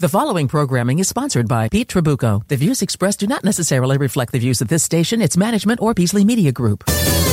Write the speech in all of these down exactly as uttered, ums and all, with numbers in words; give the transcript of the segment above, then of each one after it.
The following programming is sponsored by Pete Trabucco. The views expressed do not necessarily reflect the views of this station, its management, or Beasley Media Group.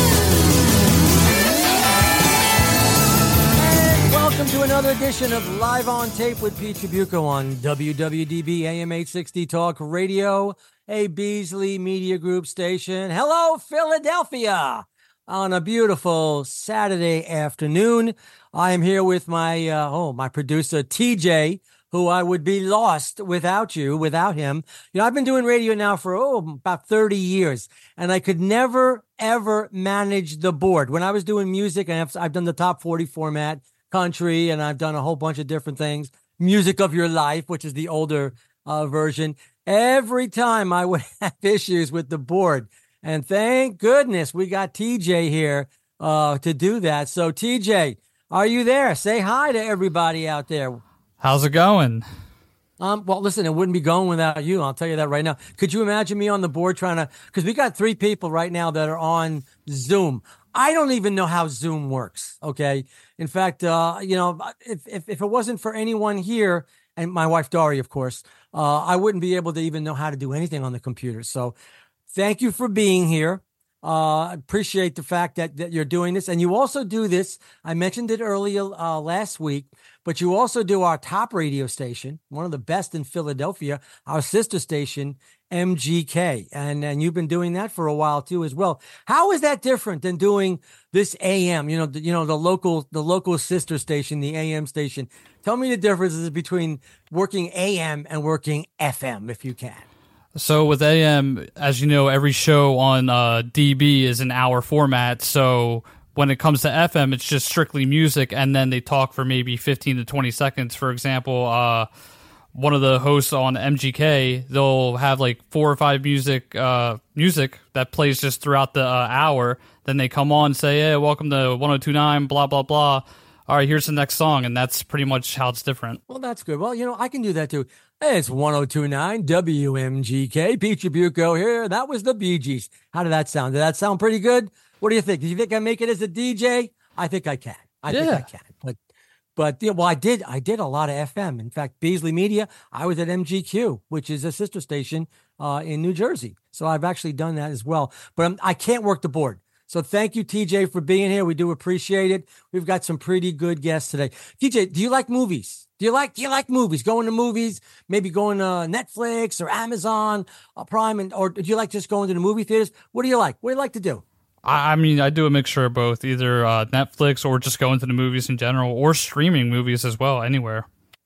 And welcome to another edition of Live on Tape with Pete Trabucco on W W D B A M eight sixty Talk Radio, a Beasley Media Group station. Hello, Philadelphia! On a beautiful Saturday afternoon, I am here with my uh, oh my producer T J, who I would be lost without you, without him. You know, I've been doing radio now for oh about thirty years, and I could never ever manage the board. When I was doing music, and I've, I've done the top forty format, country, and I've done a whole bunch of different things. Music of Your Life, which is the older uh, version. Every time I would have issues with the board. And thank goodness we got T J here uh, to do that. So, T J, are you there? Say hi to everybody out there. How's it going? Um, well, listen, it wouldn't be going without you. I'll tell you that right now. Could you imagine me on the board trying to, because we got three people right now that are on Zoom. I don't even know how Zoom works. Okay. In fact, uh, you know, if, if, if it wasn't for anyone here and my wife, Dari, of course, uh, I wouldn't be able to even know how to do anything on the computer. So thank you for being here. Uh, appreciate the fact that, that you're doing this. And you also do this. I mentioned it earlier uh, last week, but you also do our top radio station, one of the best in Philadelphia, our sister station, M G K. And, and you've been doing that for a while too, as well. How is that different than doing this A M, you know, the, you know, the local, the local sister station, the A M station? Tell me the differences between working A M and working F M, if you can. So with A M, as you know, every show on uh, D B is an hour format. So when it comes to F M, it's just strictly music, and then they talk for maybe fifteen to twenty seconds. For example, uh, one of the hosts on M G K, they'll have like four or five music uh, music that plays just throughout the uh, hour. Then they come on and say, hey, welcome to one oh two point nine, blah, blah, blah. All right, here's the next song, and that's pretty much how it's different. Well, that's good. Well, you know, I can do that too. Hey, it's one oh two point nine W M G K. Pete Trabucco here. That was the Bee Gees. How did that sound? Did that sound pretty good? What do you think? Do you think I make it as a D J? I think I can. I yeah. think I can. But, but yeah, well, I did. I did a lot of F M. In fact, Beasley Media. I was at M G Q, which is a sister station uh, in New Jersey. So I've actually done that as well. But I'm, I can't work the board. So thank you, T J, for being here. We do appreciate it. We've got some pretty good guests today. T J, do you like movies? Do you like do you like movies? Going to movies, maybe going to Netflix or Amazon or Prime, and, or do you like just going to the movie theaters? What do you like? What do you like to do? I mean, I do a mixture of both, either uh, Netflix or just going to the movies in general, or streaming movies as well, anywhere.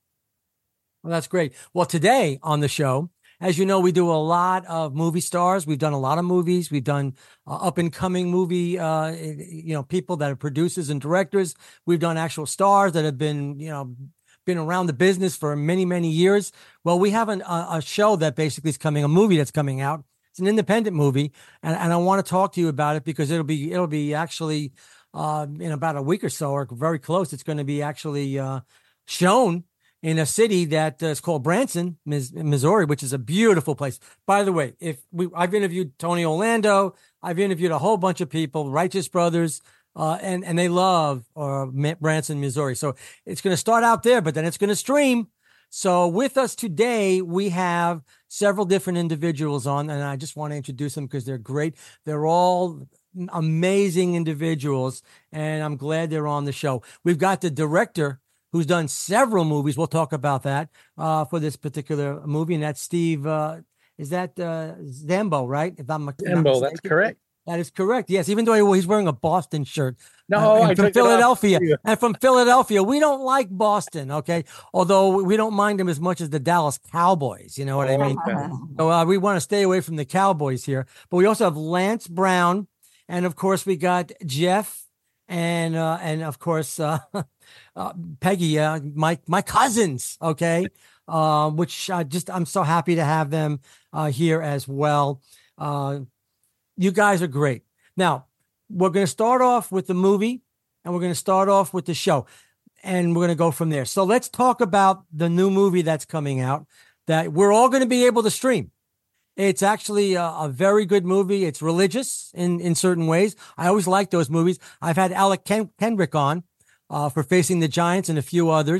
Well, that's great. Well, today on the show, as you know, we do a lot of movie stars. We've done a lot of movies. We've done uh, up-and-coming movie, uh, you know, people that are producers and directors. We've done actual stars that have been, you know, been around the business for many, many years. Well, we have an, a, a show that basically is coming, a movie that's coming out. It's an independent movie, and, and I want to talk to you about it because it'll be it'll be actually uh, in about a week or so, or very close. It's going to be actually uh, shown in a city that uh, is called Branson, Missouri, which is a beautiful place. By the way, if we, I've interviewed Tony Orlando, I've interviewed a whole bunch of people, Righteous Brothers, uh, and and they love uh, Branson, Missouri. So it's going to start out there, but then it's going to stream. So with us today, we have several different individuals on, and I just want to introduce them because they're great. They're all amazing individuals, and I'm glad they're on the show. We've got the director who's done several movies. We'll talk about that uh, for this particular movie, and that's Steve. Uh, is that uh, Zambo, right? If I'm Zambo, that's correct. That is correct. Yes, even though he's wearing a Boston shirt. No, uh, I from took Philadelphia. it off. And from Philadelphia, we don't like Boston, okay? Although we don't mind them as much as the Dallas Cowboys, you know what I mean? Okay. So uh, we want to stay away from the Cowboys here. But we also have Lance Brown, and of course we got Jeff, and uh, and of course uh, uh, Peggy, uh, my my cousins, okay? Uh, which I just I'm so happy to have them uh, here as well. Uh, You guys are great. Now, we're going to start off with the movie, and we're going to start off with the show, and we're going to go from there. So let's talk about the new movie that's coming out that we're all going to be able to stream. It's actually a, a very good movie. It's religious in, in certain ways. I always like those movies. I've had Alec Ken- Kendrick on uh, for Facing the Giants and a few others.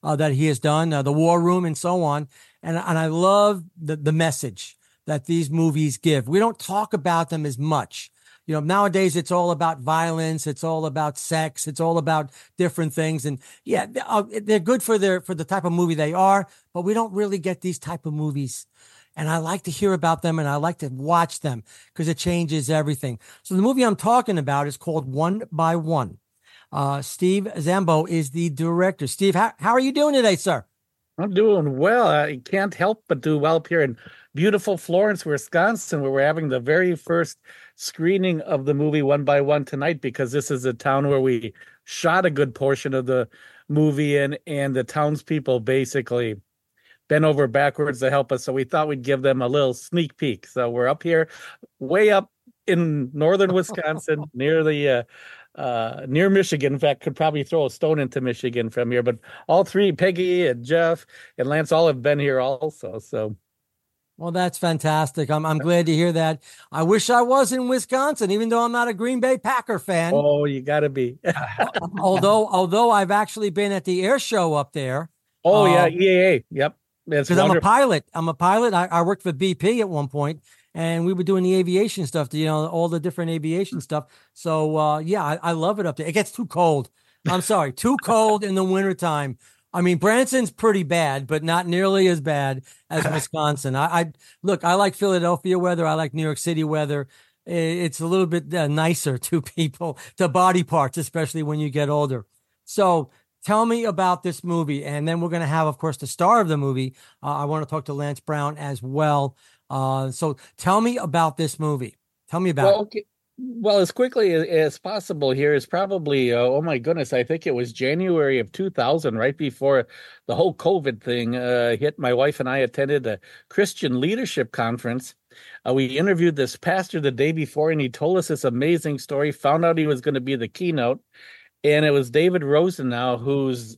uh, that he has done, uh, The War Room, and so on. And and I love the the message that these movies give. We don't talk about them as much. You know, nowadays it's all about violence. It's all about sex. It's all about different things. And yeah, they're good for their for the type of movie they are, but we don't really get these type of movies. And I like to hear about them and I like to watch them because it changes everything. So the movie I'm talking about is called One by One. Uh, Steve Zambo is the director. Steve, how, how are you doing today, sir? I'm doing well. I can't help but do well up here in beautiful Florence, Wisconsin, where we're having the very first screening of the movie One by One tonight, because this is a town where we shot a good portion of the movie in, and the townspeople basically bent over backwards to help us. So we thought we'd give them a little sneak peek. So we're up here, way up in northern Wisconsin, near the uh, uh, near Michigan. In fact, could probably throw a stone into Michigan from here. But all three, Peggy and Jeff and Lance, all have been here also. So. Well, that's fantastic. I'm I'm glad to hear that. I wish I was in Wisconsin, even though I'm not a Green Bay Packer fan. Oh, you got to be. although although I've actually been at the air show up there. Oh, um, yeah, E A A. Yep. Because I'm a pilot. I'm a pilot. I, I worked for B P at one point, and we were doing the aviation stuff, you know, all the different aviation stuff. So, uh, yeah, I, I love it up there. It gets too cold. I'm sorry, too cold in the wintertime. I mean, Branson's pretty bad, but not nearly as bad as Wisconsin. I, I look, I like Philadelphia weather. I like New York City weather. It's a little bit uh, nicer to people, to body parts, especially when you get older. So tell me about this movie. And then we're going to have, of course, the star of the movie. Uh, I want to talk to Lance Brown as well. Uh, so tell me about this movie. Tell me about well, it. Okay. Well, as quickly as possible here is probably, uh, oh my goodness, I think it was January of two thousand, right before the whole COVID thing uh, hit. My wife and I attended a Christian leadership conference. Uh, we interviewed this pastor the day before, and he told us this amazing story, found out he was going to be the keynote. And it was David Rosenau who's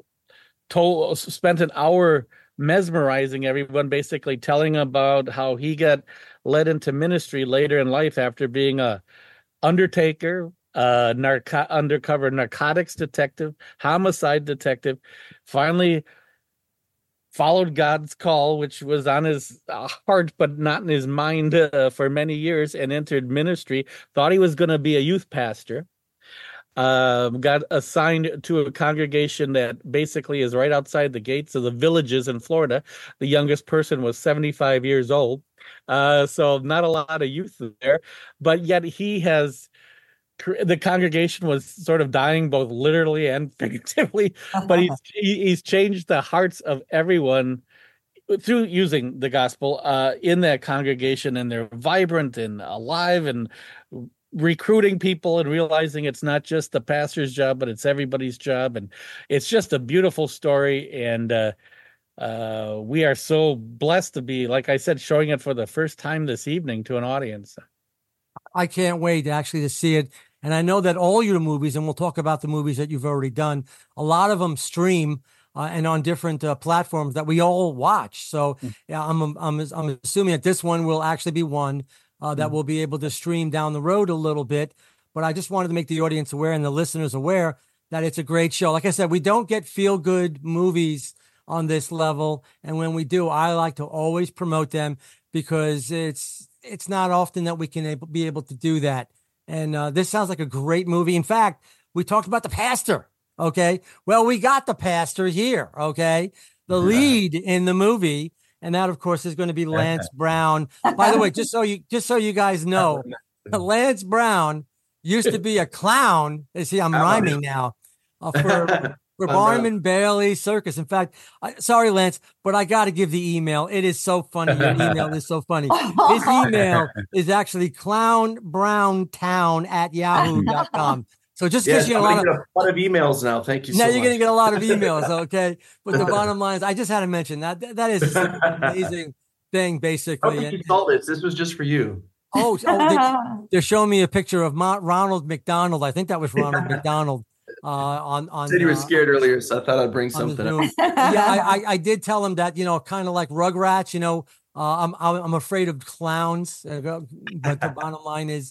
told, spent an hour mesmerizing everyone, basically telling about how he got led into ministry later in life after being a undertaker, a narco- undercover narcotics detective, homicide detective, finally followed God's call, which was on his uh, heart but not in his mind uh, for many years, and entered ministry, thought he was going to be a youth pastor. Um, got assigned to a congregation that basically is right outside the gates of the Villages in Florida. The youngest person was seventy-five years old. Uh, so not a lot of youth there, but yet he has, the congregation was sort of dying both literally and figuratively, but he's, he's changed the hearts of everyone through using the gospel uh, in that congregation, and they're vibrant and alive and recruiting people and realizing it's not just the pastor's job, but it's everybody's job. And it's just a beautiful story. And uh, uh, we are so blessed to be, like I said, showing it for the first time this evening to an audience. I can't wait actually to see it. And I know that all your movies, and we'll talk about the movies that you've already done, a lot of them stream uh, and on different uh, platforms that we all watch. So yeah, I'm, I'm, I'm assuming that this one will actually be one Uh, that we'll be able to stream down the road a little bit. But I just wanted to make the audience aware and the listeners aware that it's a great show. Like I said, we don't get feel-good movies on this level. And when we do, I like to always promote them because it's it's not often that we can able, be able to do that. And uh, this sounds like a great movie. In fact, we talked about the pastor, okay? Well, we got the pastor here, okay? The lead in the movie. And that, of course, is going to be Lance Brown. By the way, just so you just so you guys know, Lance Brown used to be a clown. You see, I'm rhyming now uh, for for Barnum and Bailey Circus. In fact, I, sorry, Lance, but I got to give the email. It is so funny. Your email is so funny. His email is actually clownbrowntown at yahoo dot com. So just yes, gives you a I'm lot of, get a lot of emails now. Thank you so now much. you're going to get a lot of emails, okay? But the bottom line is, I just had to mention that that is just an amazing thing, basically. I don't think you saw this. This was just for you. Oh, oh they, they're showing me a picture of Ma- Ronald McDonald. I think that was Ronald McDonald. Uh, on on. Said you were uh, scared earlier, so I thought I'd bring something up. Yeah, I, I I did tell him that, you know, kind of like Rugrats. You know, uh, I'm I'm afraid of clowns, uh, but the bottom line is,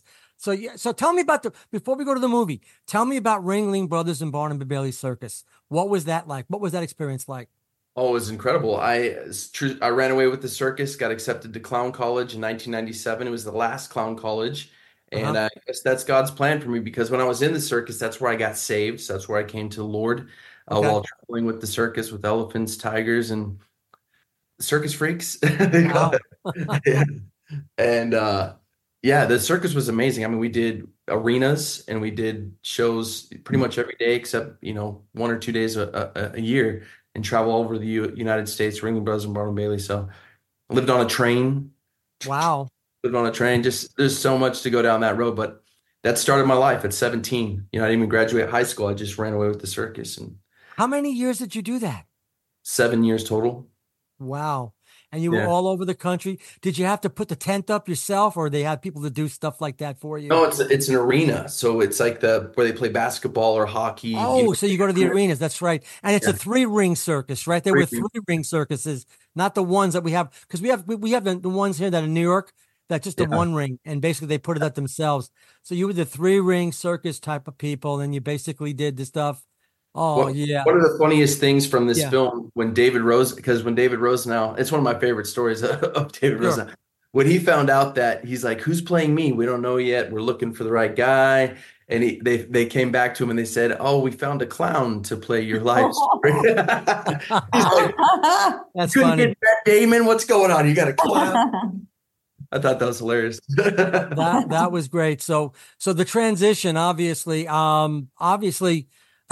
So yeah, so tell me about the before we go to the movie. Tell me about Ringling Brothers and Barnum and Bailey Circus. What was that like? What was that experience like? Oh, it was incredible. I it's true, I ran away with the circus, got accepted to clown college in nineteen ninety-seven. It was the last clown college. And Uh-huh. I guess that's God's plan for me because when I was in the circus, that's where I got saved. So that's where I came to the Lord uh, Okay. while traveling with the circus with elephants, tigers, and circus freaks. They call Wow. it. Yeah. And uh, yeah, the circus was amazing. I mean, we did arenas and we did shows pretty much every day except, you know, one or two days a, a, a year and travel all over the U United States, Ringling Brothers and Barnum Bailey. So I lived on a train, Wow. lived on a train. Just there's so much to go down that road, but that started my life at seventeen. You know, I didn't even graduate high school. I just ran away with the circus and How many years did you do that? seven years total. Wow. And you were Yeah. all over the country. Did you have to put the tent up yourself or they had people to do stuff like that for you? No, it's it's an arena. So it's like the where they play basketball or hockey. You Oh, know, so you go to the arenas. That's right. And it's a Yeah. three ring circus, right? There were Three ring. three ring circuses, not the ones that we have. Because we have we, we have the, the ones here that in New York, that's just the Yeah. one ring. And basically they put it up themselves. So you were the three ring circus type of people, and you basically did the stuff. Oh, Well, yeah. one of the funniest things from this Yeah. film, when David Rose, because when David Rosenau, it's one of my favorite stories of David Sure. Rosenau. When he found out that he's like, "Who's playing me? We don't know yet. We're looking for the right guy." And he, they they came back to him and they said, "Oh, we found a clown to play your life story." He's like, That's "Couldn't funny. get Matt Damon? What's going on? You got a clown?" I thought that was hilarious. That that was great. So so the transition, obviously, um, obviously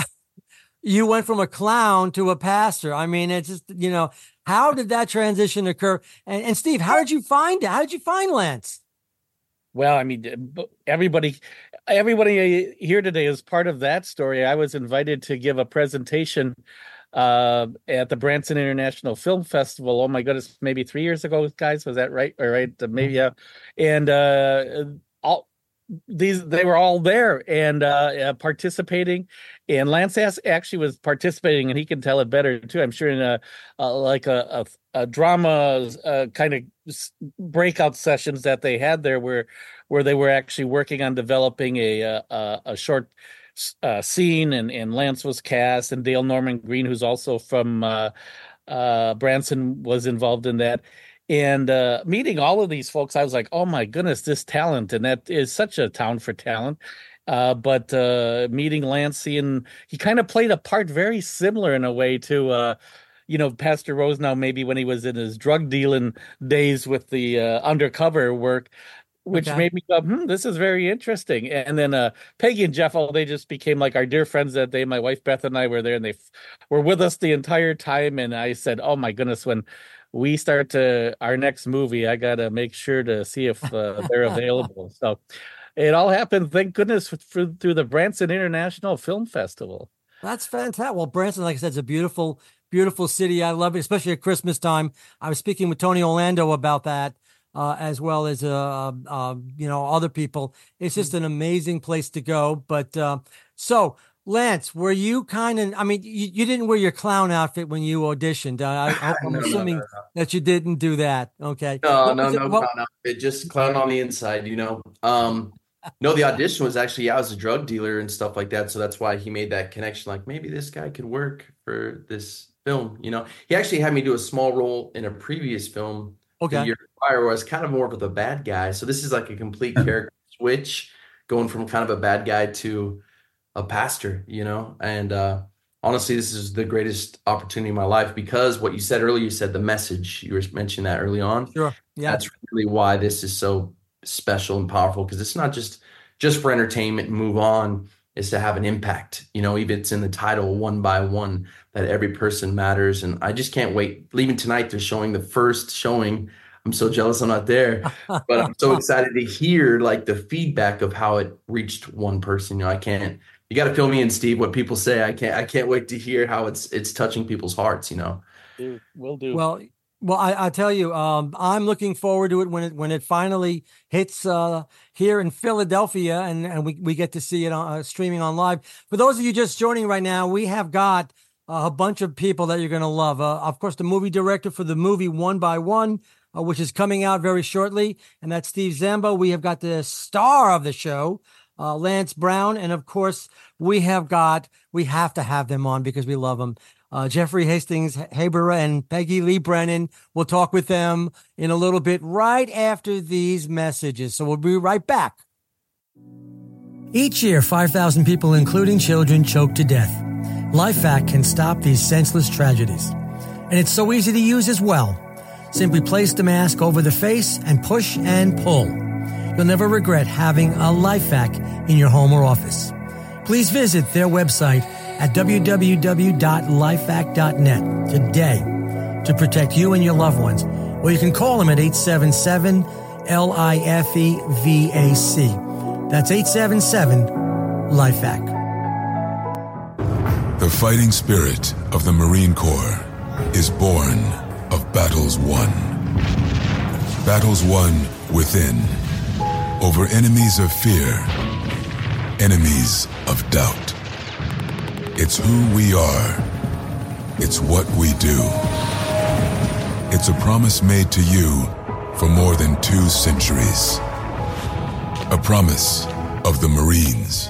you went from a clown to a pastor. I mean, it's just, you know, how did that transition occur? And, and Steve, how did you find it? How did you find Lance? Well, I mean, everybody, everybody here today is part of that story. I was invited to give a presentation uh, at the Branson International Film Festival. Oh my goodness, maybe three years ago, guys. Was that right? All right, maybe. Yeah. And uh, all these, they were all there and uh, uh, participating. And Lance actually was participating, and he can tell it better too. I'm sure in a, a like a, a, a drama uh, kind of breakout sessions that they had there, where where they were actually working on developing a a, a short uh, scene, and, and Lance was cast, and Dale Norman Green, who's also from uh, uh, Branson, was involved in that. And uh, meeting all of these folks, I was like, oh my goodness, this talent, and that is such a town for talent. Uh, but uh, meeting Lance, seeing he kind of played a part very similar in a way to, uh, you know, Pastor Rosenau, maybe when he was in his drug dealing days with the uh, undercover work, which Okay. made me go, hmm, this is very interesting. And then uh, Peggy and Jeff, oh, they just became like our dear friends that day. My wife, Beth, and I were there, and they f- were with us the entire time. And I said, oh my goodness, when we start to our next movie, I got to make sure to see if uh, they're available. So it all happened, thank goodness, through, through the Branson International Film Festival. That's fantastic. Well, Branson, like I said, is a beautiful, beautiful city. I love it, especially at Christmas time. I was speaking with Tony Orlando about that, uh, as well as, uh, uh, you know, other people. It's just an amazing place to go. But uh, so, Lance, were you kind of, I mean, you, you didn't wear your clown outfit when you auditioned. I, I, I'm No, no, assuming no, that you didn't do that. Okay. No, What no, was it- no what- clown outfit, just clown on the inside, you know. Um, no, the audition was actually, yeah, I was a drug dealer and stuff like that. So that's why he made that connection. Like, maybe this guy could work for this film, you know. He actually had me do a small role in a previous film the Okay. year prior, where I was kind of more of a bad guy. So this is like a complete character switch, going from kind of a bad guy to a pastor, you know. And uh, honestly, this is the greatest opportunity in my life because what you said earlier, you said the message. You were mentioning that early on. Sure. Yeah. That's really why this is so special and powerful, because it's not just just for entertainment and move on. Is to have an impact, you know. Even it's in the title, one by one, that every person matters. And I just can't wait. Even tonight, they're showing the first showing. I'm so jealous I'm not there, but I'm so excited to hear like the feedback of how it reached one person. You know, I can't. You got to fill me in, Steve. What people say, I can't. I can't wait to hear how it's it's touching people's hearts. You know. Dude, will do. Well, well, I, I tell you, um, I'm looking forward to it when it when it finally hits uh, here in Philadelphia, and, and we, we get to see it on, uh, streaming on live. For those of you just joining right now, we have got uh, a bunch of people that you're going to love. Uh, of course, the movie director for the movie One by One, uh, which is coming out very shortly, and that's Steve Zamba. We have got the star of the show, uh, Lance Brown, and of course, we have got, we have to have them on because we love them. Uh, Jeffrey Hastings Haber and Peggy Lee Brennan. We'll talk with them in a little bit right after these messages. So we'll be right back. Each year, five thousand people, including children, choke to death. LifeVac can stop these senseless tragedies. And it's so easy to use as well. Simply place the mask over the face and push and pull. You'll never regret having a LifeVac in your home or office. Please visit their website at w w w dot lifevac dot net today to protect you and your loved ones. Or you can call them at eight seven seven L I F E V A C. That's eight seven seven LifeVac. The fighting spirit of the Marine Corps is born of battles won. Battles won within, over enemies of fear, enemies of doubt. It's who we are. It's what we do. It's a promise made to you for more than two centuries. A promise of the Marines.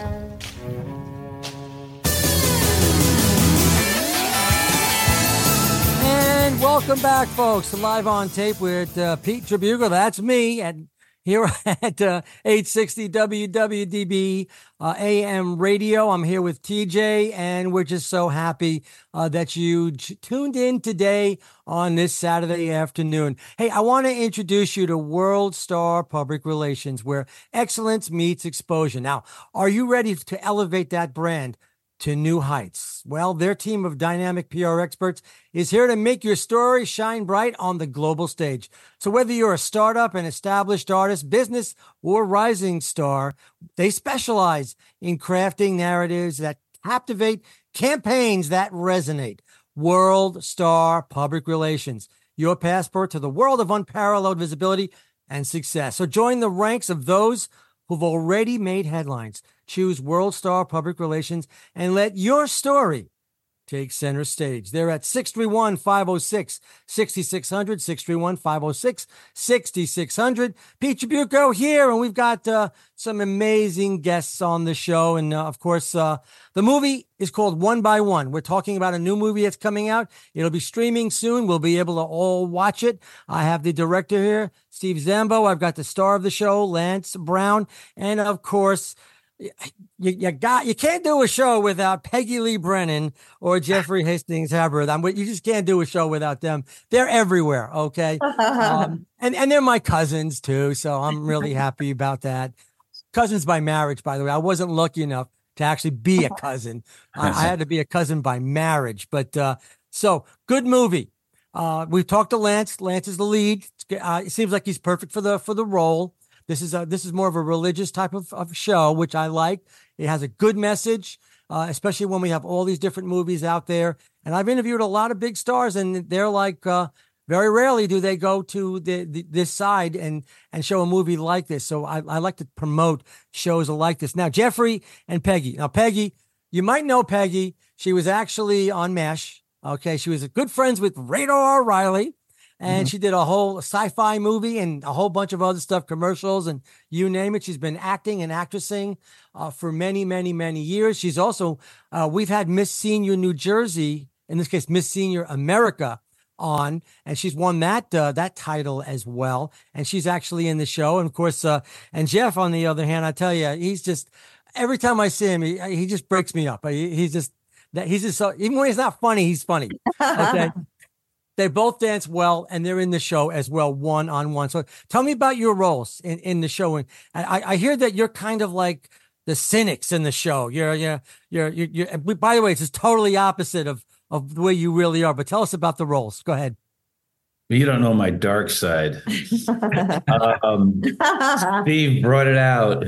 And welcome back, folks, to Live on Tape with uh, Pete Tribuco. That's me, and here at uh, eight sixty W W D B uh, A M radio. I'm here with T J, and we're just so happy uh, that you j- tuned in today on this Saturday afternoon. Hey, I want to introduce you to World Star Public Relations, where excellence meets exposure. Now, are you ready to elevate that brand to new heights? Well, their team of dynamic P R experts is here to make your story shine bright on the global stage. So whether you're a startup, an established artist, business, or rising star, they specialize in crafting narratives that captivate, campaigns that resonate. World Star Public Relations, your passport to the world of unparalleled visibility and success. So join the ranks of those who've already made headlines. Choose World Star Public Relations and let your story take center stage. They're at six three one, five oh six, six six zero zero, six three one, five oh six, six six zero zero. Pete Tribuco here, and we've got uh, some amazing guests on the show. And uh, of course, uh, the movie is called One by One. We're talking about a new movie that's coming out. It'll be streaming soon. We'll be able to all watch it. I have the director here, Steve Zambo. I've got the star of the show, Lance Brown. And of course, You, you got you can't do a show without Peggy Lee Brennan or Jeffrey Hastings Haber. I'm, you just can't do a show without them. They're everywhere, okay? Um, and and they're my cousins too, so I'm really happy about that. Cousins by marriage, by the way. I wasn't lucky enough to actually be a cousin. I, I had to be a cousin by marriage. But uh, so good movie. Uh, we've talked to Lance. Lance is the lead. Uh, it seems like he's perfect for the for the role. This is a, this is more of a religious type of, of show, which I like. It has a good message, uh, especially when we have all these different movies out there. And I've interviewed a lot of big stars, and they're like, uh, very rarely do they go to the, the this side and and show a movie like this. So I, I like to promote shows like this. Now, Jeffrey and Peggy. Now, Peggy, you might know Peggy. She was actually on MASH. Okay, she was good friends with Radar O'Reilly. And mm-hmm. she did a whole sci-fi movie and a whole bunch of other stuff, commercials, and you name it. She's been acting and actressing uh, for many, many, many years. She's also, uh, we've had Miss Senior New Jersey, in this case, Miss Senior America on, and she's won that uh, that title as well. And she's actually in the show. And of course, uh, and Jeff, on the other hand, I tell you, he's just, every time I see him, he, he just breaks me up. He, he's just, that he's just so, even when he's not funny, he's funny. Okay. They both dance well, and they're in the show as well, one on one. So tell me about your roles in, in the show. And I, I hear that you're kind of like the cynics in the show. You're, you're, you're, you're, you're by the way, it's just totally opposite of, of the way you really are. But tell us about the roles. Go ahead. You don't know my dark side. um, Steve brought it out.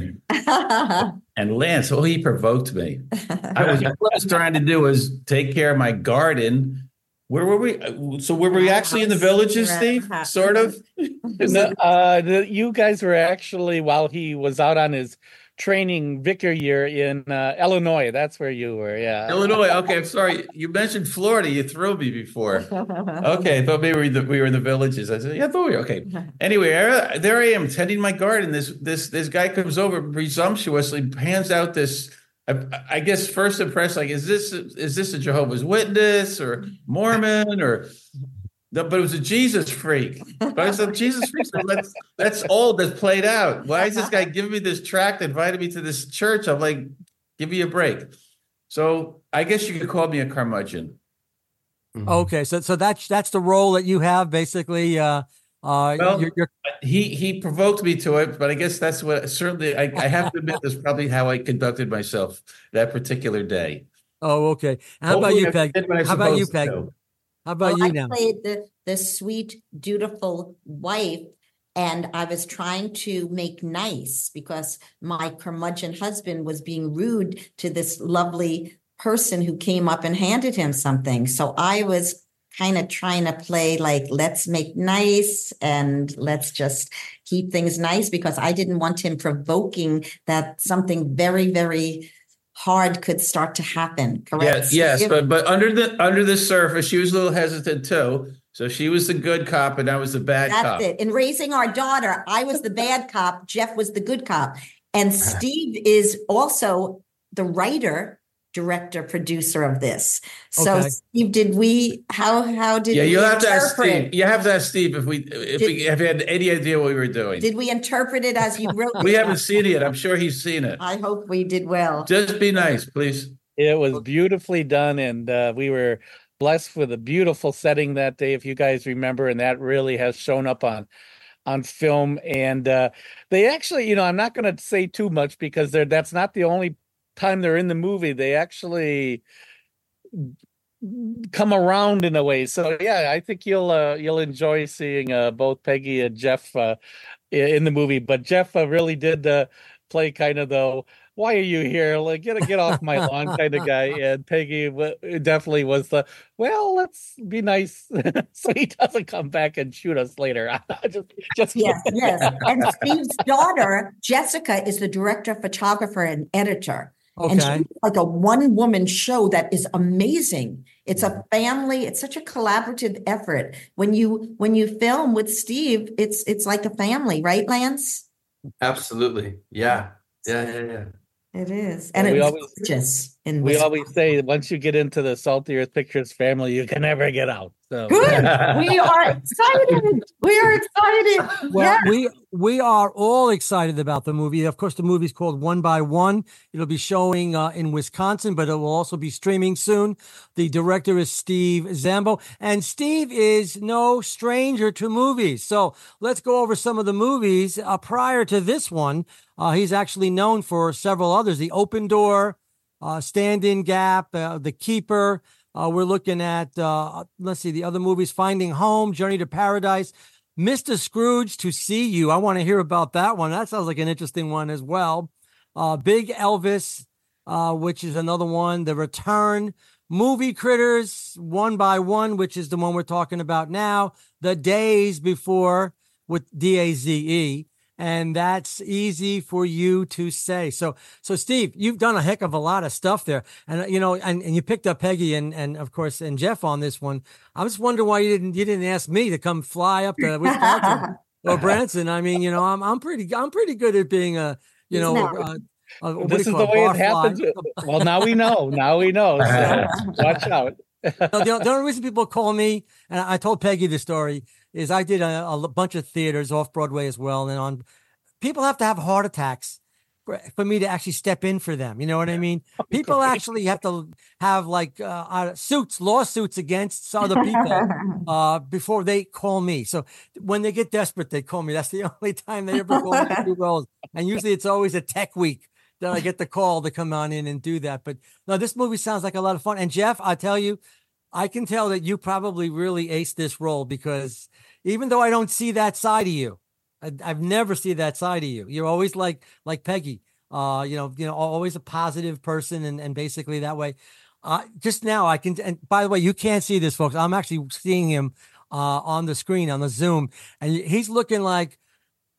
And Lance, oh, he provoked me. I was, what I was trying to do was take care of my garden. Where were we? So were we actually in the villages, Steve? Sort of? No, uh, the, you guys were actually, while he was out on his training vicar year in uh, Illinois. That's where you were. Yeah. Illinois. Okay, I'm sorry. You mentioned Florida. You threw me before. Okay, I thought maybe we were, the, we were in the villages. I said, yeah, I thought we were. Okay. Anyway, there I am tending my garden. This this this guy comes over presumptuously, hands out this. I, I guess first impression, like, is this is this a Jehovah's Witness or Mormon or? No, but it was a Jesus freak. But I said, Jesus freak. So that's that's old. That's played out. Why is this guy giving me this tract, invited me to this church? I'm like, give me a break. So I guess you could call me a curmudgeon. Mm-hmm. Okay, so so that's that's the role that you have, basically. Uh, uh, well, you're, you're... he he provoked me to it, but I guess that's what certainly I, I have to admit that's probably how I conducted myself that particular day. Oh, okay. How Hopefully about you, Peg? How about you, Peg? How about well, you now? I played the, the sweet, dutiful wife, and I was trying to make nice because my curmudgeon husband was being rude to this lovely person who came up and handed him something. So I was kind of trying to play like, let's make nice and let's just keep things nice, because I didn't want him provoking that something very, very hard could start to happen. Correct? Yes, yes, but but under the under the surface, she was a little hesitant too. So she was the good cop, and I was the bad That's cop. That's it. In raising our daughter, I was the bad cop. Jeff was the good cop, and Steve is also the writer, director, producer of this. So, okay. Steve, did we? How how did? Yeah, we you'll have to ask Steve. it? You have to ask Steve if we if did, we if he had any idea what we were doing. Did we interpret it as you wrote? We haven't seen it yet. I'm sure he's seen it. I hope we did well. Just be nice, please. It was beautifully done, and uh, we were blessed with a beautiful setting that day, if you guys remember, and that really has shown up on on film. And uh, they actually, you know, I'm not going to say too much because they're that's not the only time they're in the movie. They actually come around in a way. So yeah, I think you'll uh, you'll enjoy seeing uh, both Peggy and Jeff uh, in the movie. But Jeff uh, really did uh, play kind of the why are you here? Like, get get off my lawn kind of guy. And Peggy w- definitely was the well, let's be nice so he doesn't come back and shoot us later. just, just yes, yes. And Steve's daughter Jessica is the director, photographer, and editor. Okay. And she's like a one-woman show that is amazing. It's a family. It's such a collaborative effort. When you when you film with Steve, it's it's like a family, right, Lance? Absolutely. Yeah. Yeah. Yeah. Yeah. It is, and we it's always, gorgeous. In we always say once you get into the Salty Earth Pictures family, you can never get out. So. Good. We are excited. We are excited. Well, yeah. we we are all excited about the movie. Of course, the movie's called One by One. It'll be showing uh, in Wisconsin, but it will also be streaming soon. The director is Steve Zambo, and Steve is no stranger to movies. So let's go over some of the movies uh, prior to this one. Uh, he's actually known for several others: The Open Door, uh, Stand-In Gap, uh, The Keeper. Uh, we're looking at, uh, let's see, the other movies, Finding Home, Journey to Paradise, Mister Scrooge, To See You. I want to hear about that one. That sounds like an interesting one as well. Uh, Big Elvis, uh, which is another one. The Return, Movie Critters, One by One, which is the one we're talking about now. The Days Before with D A Z E. And that's easy for you to say. So, so Steve, you've done a heck of a lot of stuff there, and you know, and, and you picked up Peggy and and of course and Jeff on this one. I was wondering why you didn't you didn't ask me to come fly up to Wisconsin or Branson. I mean, you know, I'm I'm pretty I'm pretty good at being a you know. Uh, uh, what this do you is the call way it, it happens. Well, now we know. Now we know. So watch out. No, the, the only reason people call me, and I told Peggy the story, is I did a, a bunch of theaters off Broadway as well, and on. People have to have heart attacks for, for me to actually step in for them. You know what I mean? People actually have to have like uh, uh, suits, lawsuits against other people uh, before they call me. So when they get desperate, they call me. That's the only time they ever call me to do roles. And usually it's always a tech week that I get the call to come on in and do that. But no, this movie sounds like a lot of fun. And Jeff, I tell you, I can tell that you probably really aced this role, because even though I don't see that side of you, I've never seen that side of you. You're always like like Peggy, uh, you know, you know, always a positive person, and, and basically that way. Uh, just now, I can. And by the way, you can't see this, folks. I'm actually seeing him uh, on the screen on the Zoom, and he's looking like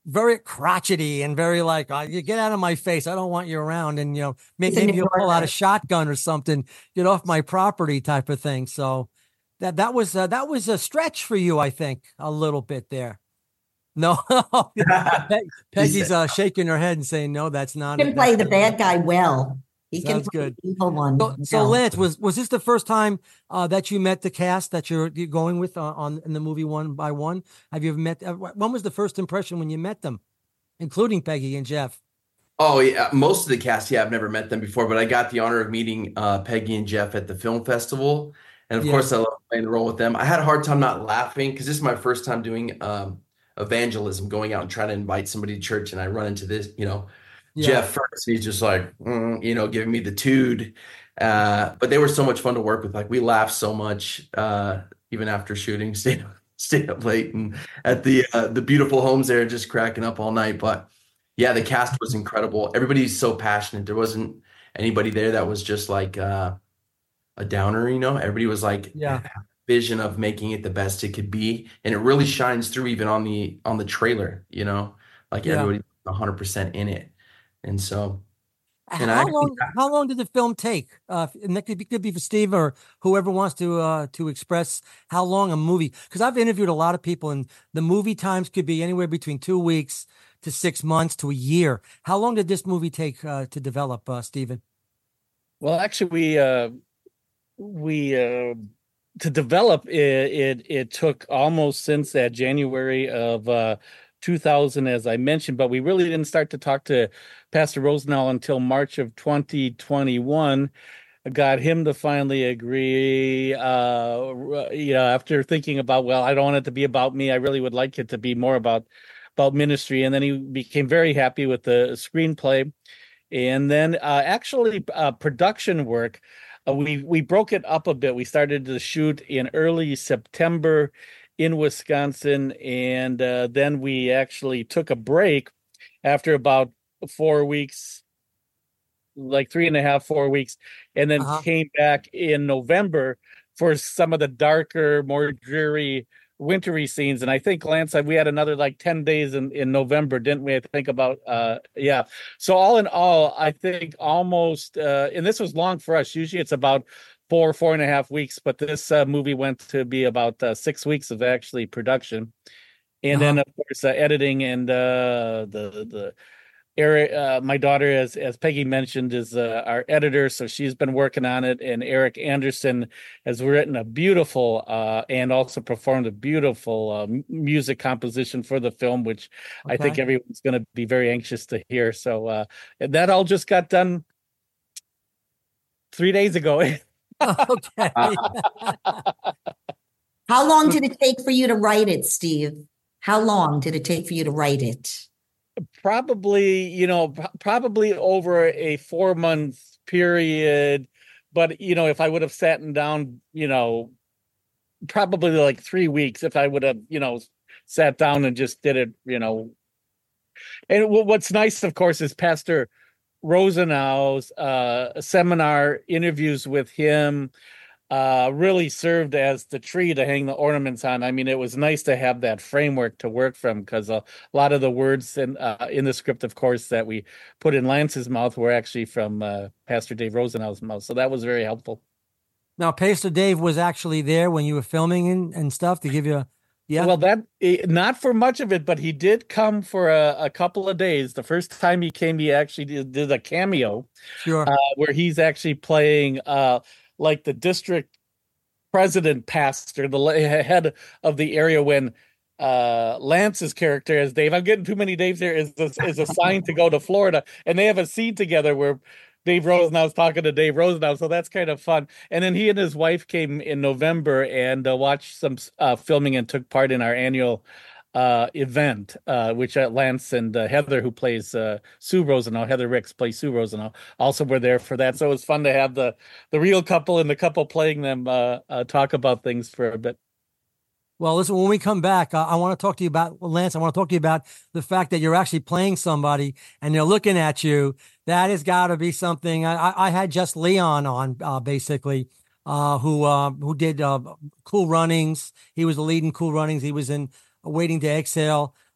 very crotchety and very like, uh, you get out of my face. I don't want you around. And, you know, may, He's a maybe New you'll pull out a Yorker. shotgun or something, get off my property type of thing. So that, that was, uh, that was a stretch for you, I think, a little bit there. No, Peg- Peggy's uh, shaking her head and saying, no, that's not He it. can play That's the not bad guy well. He Sounds can play good. the evil one. So, so well. Lance, was was this the first time uh, that you met the cast that you're, you're going with uh, on in the movie One by One? Have you ever met? Uh, when was the first impression when you met them, including Peggy and Jeff? Oh yeah, most of the cast, yeah, I've never met them before, but I got the honor of meeting uh, Peggy and Jeff at the film festival, and of Yeah. course, I love playing the role with them. I had a hard time not laughing because this is my first time doing um, evangelism, going out and trying to invite somebody to church, and I run into this, you know, Yeah. Jeff first. He's just like, mm, you know, giving me the tood. Uh, but they were so much fun to work with. Like we laughed so much, uh, even after shooting, stayed stayed up late and at the uh, the beautiful homes there, just cracking up all night. But yeah, the cast was incredible. Everybody's so passionate. There wasn't anybody there that was just like uh, a downer. You know, everybody was like, Yeah. vision of making it the best it could be, and it really shines through even on the on the trailer. You know, like Yeah. everybody one hundred percent in it. And so, and I How actually, long? How long did the film take? Uh, and that could be, could be for Steve or whoever wants to uh, to express how long a movie. Because I've interviewed a lot of people, and the movie times could be anywhere between two weeks to six months to a year. How long did this movie take uh, to develop, uh, Stephen? Well, actually, we uh, we uh, to develop it, it. It took almost since that January of uh, two thousand, as I mentioned, but we really didn't start to talk to Pastor Rosenau until March of twenty twenty-one. I got him to finally agree. Uh, you know, after thinking about, well, I don't want it to be about me. I really would like it to be more about about ministry. And then he became very happy with the screenplay. And then uh, actually uh, production work, uh, we we broke it up a bit. We started to shoot in early September in Wisconsin, and uh, then we actually took a break after about four weeks, like three and a half, four weeks, and then Uh-huh. came back in November for some of the darker, more dreary, wintry scenes. And I think, Lance, we had another like ten days in, in November, didn't we? I think about, uh, yeah. So all in all, I think almost, uh, and this was long for us. Usually it's about four, four and a half weeks, but this uh, movie went to be about uh, six weeks of actually production. And then, Uh-huh. of course, uh, editing and uh, the, the, Eric, uh, my daughter, as as Peggy mentioned, is uh, our editor, so she's been working on it. And Eric Anderson has written a beautiful uh, and also performed a beautiful uh, m- music composition for the film, which I think Okay. everyone's going to be very anxious to hear. So uh, that all just got done three days ago. Okay. How long did it take for you to write it, Steve? How long did it take for you to write it? Probably, you know, p- probably over a four month period. But, you know, if I would have sat down, you know, probably like three weeks if I would have, you know, sat down and just did it, you know. And wh- what's nice, of course, is Pastor Rosenau's uh, seminar interviews with him uh, really served as the tree to hang the ornaments on. I mean, it was nice to have that framework to work from, because a lot of the words in uh, in the script, of course, that we put in Lance's mouth were actually from uh, Pastor Dave Rosenau's mouth. So that was very helpful. Now, Pastor Dave was actually there when you were filming and, and stuff to give you a, yeah. Well, that eh, not for much of it, but he did come for a, a couple of days. The first time he came, he actually did, did a cameo Sure. uh, where he's actually playing uh, like the district president pastor, the la- head of the area, when uh, Lance's character as Dave, I'm getting too many Daves here, is, is assigned to go to Florida, and they have a scene together where Dave Rosenau's talking to Dave Rosenau, so that's kind of fun. And then he and his wife came in November and uh, watched some uh, filming and took part in our annual uh, event, uh, which uh, Lance and uh, Heather, who plays uh, Sue Rosenau, Heather Ricks plays Sue Rosenau, also were there for that. So it was fun to have the the real couple and the couple playing them uh, uh, talk about things for a bit. Well, listen, when we come back, uh, I want to talk to you about, Lance, I want to talk to you about the fact that you're actually playing somebody and they're looking at you. That has got to be something. I, I I had just Leon on, uh, basically, uh, who uh, who did uh, Cool Runnings. He was the lead in Cool Runnings. He was in Waiting to Exhale.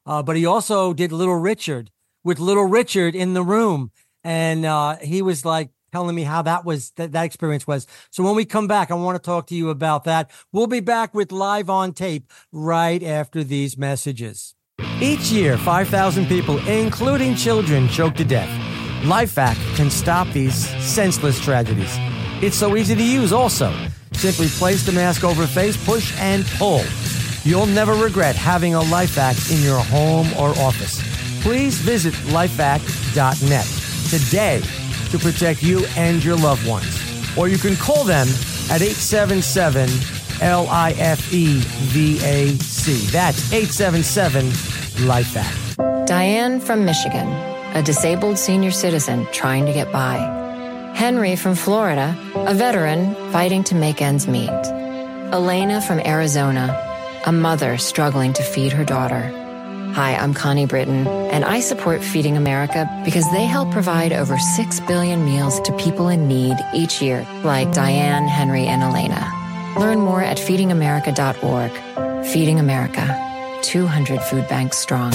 Uh, but he also did Little Richard with Little Richard in the room. And uh, he was like telling me how that was, that, that experience was. So when we come back, I want to talk to you about that. We'll be back with Live on Tape right after these messages. Each year, five thousand people, including children, choke to death. LifeVac can stop these senseless tragedies. It's so easy to use also. Simply place the mask over face, push, and pull. You'll never regret having a LifeVac in your home or office. Please visit lifevac dot net today to protect you and your loved ones. Or you can call them at eight seven seven L I F E V A C. That's eight seven seven LifeVac. Diane from Michigan, a disabled senior citizen trying to get by. Henry from Florida, a veteran fighting to make ends meet. Elena from Arizona, a mother struggling to feed her daughter. Hi, I'm Connie Britton, and I support Feeding America because they help provide over six billion meals to people in need each year, like Diane, Henry, and Elena. Learn more at feeding america dot org. Feeding America, two hundred food banks strong.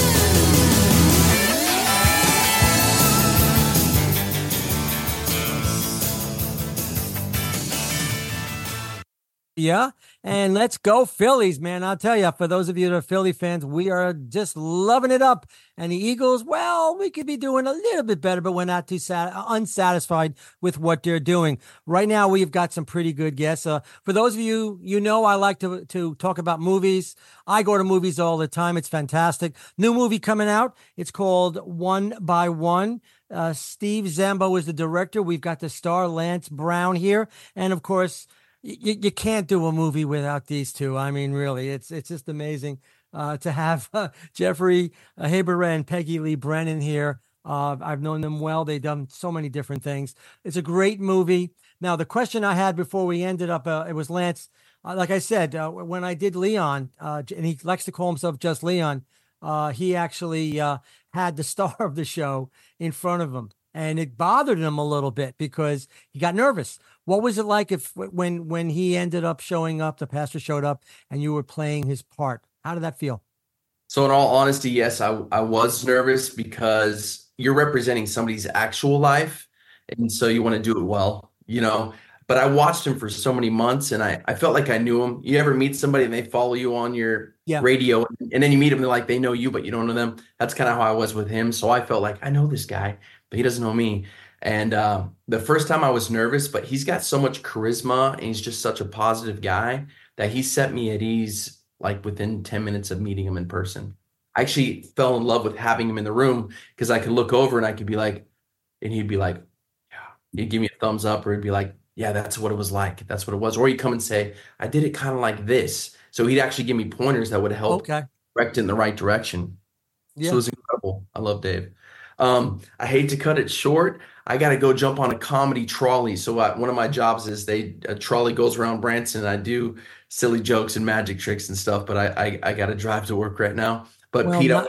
Yeah, and let's go Phillies, man. I'll tell you, for those of you that are Philly fans, we are just loving it up. And the Eagles, well, we could be doing a little bit better, but we're not too sat- unsatisfied with what they're doing. Right now, we've got some pretty good guests. Uh, for those of you, you know, I like to, to talk about movies. I go to movies all the time. It's fantastic. New movie coming out. It's called One by One. Uh, Steve Zambo is the director. We've got the star Lance Brown here. And of course, You, you can't do a movie without these two. I mean, really, it's it's just amazing uh, to have uh, Jeffrey uh, Haber and Peggy Lee Brennan here. Uh, I've known them well. They've done so many different things. It's a great movie. Now, the question I had before we ended up, uh, it was Lance. Uh, like I said, uh, when I did Leon, uh, and he likes to call himself just Leon, uh, he actually uh, had the star of the show in front of him. And it bothered him a little bit because he got nervous. What was it like if when when he ended up showing up, the pastor showed up, and you were playing his part? How did that feel? So in all honesty, yes, I, I was nervous because you're representing somebody's actual life. And so you want to do it well, you know. But I watched him for so many months, and I, I felt like I knew him. You ever meet somebody and they follow you on your yeah. radio, and then you meet them, they're like, they know you, but you don't know them. That's kind of how I was with him. So I felt like, I know this guy, but he doesn't know me. And uh, the first time I was nervous, but he's got so much charisma, and he's just such a positive guy that he set me at ease like within ten minutes of meeting him in person. I actually fell in love with having him in the room because I could look over and I could be like, and he'd be like, yeah, he'd give me a thumbs up, or he'd be like, yeah, that's what it was like. That's what it was. Or he'd come and say, I did it kind of like this. So he'd actually give me pointers that would help okay. direct it in the right direction. Yeah. So it was incredible. I love Dave. Um, I hate to cut it short. I got to go jump on a comedy trolley. So I, one of my jobs is they a trolley goes around Branson, and I do silly jokes and magic tricks and stuff. But I I, I got to drive to work right now. But well, Pete, not,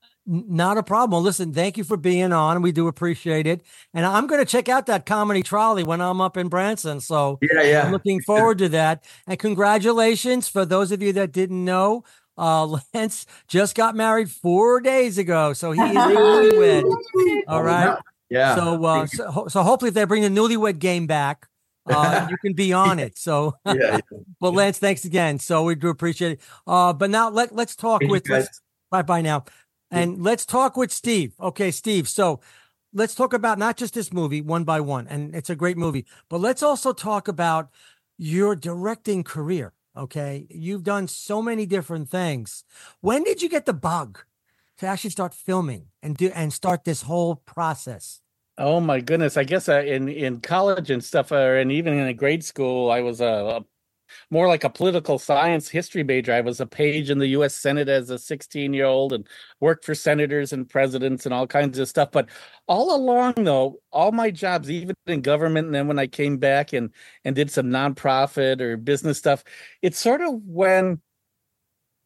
not a problem. Well, listen, thank you for being on. We do appreciate it. And I'm going to check out that comedy trolley when I'm up in Branson. So yeah, yeah. I'm looking forward to that. And congratulations for those of you that didn't know. Uh, Lance just got married four days ago, so he is newlywed. All right. Yeah. So, uh, so, so hopefully, if they bring the newlywed game back, uh, you can be on it. So, yeah, yeah. Well, Lance, thanks again. So we do appreciate it. Uh, but now let let's talk Thank with. Bye bye now, and yeah. let's talk with Steve. Okay, Steve. So let's talk about not just this movie, One by One, and it's a great movie, but let's also talk about your directing career. Okay. You've done so many different things. When did you get the bug to actually start filming and do and start this whole process? Oh my goodness. I guess uh, in, in college and stuff, uh, and even in a grade school, I was a, a more like a political science history major. I was a page in the U S Senate as a sixteen year old and worked for senators and presidents and all kinds of stuff. But all along, though, all my jobs, even in government, and then when I came back and, and did some nonprofit or business stuff, it's sort of when